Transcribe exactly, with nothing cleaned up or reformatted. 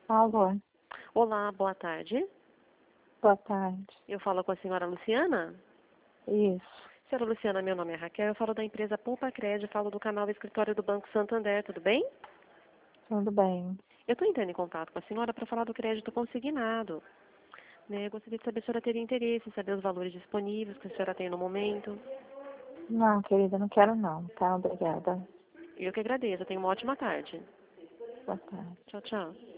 Alô, Olá, boa tarde. boa tarde. Eu falo com a senhora Luciana? Isso, Senhora Luciana, meu nome é Raquel, eu falo da empresa Poupa Crédito, falo do canal Escritório do Banco Santander, tudo bem? tudo bem. Eu estou entrando em contato com a senhora para falar do crédito consignado. Né? Eu gostaria de saber se a senhora teria interesse em saber os valores disponíveis que a senhora tem no momento. Não, querida, não quero não, tá? Obrigada. E eu que agradeço, tenha uma ótima tarde. Boa tarde. Tchau, tchau.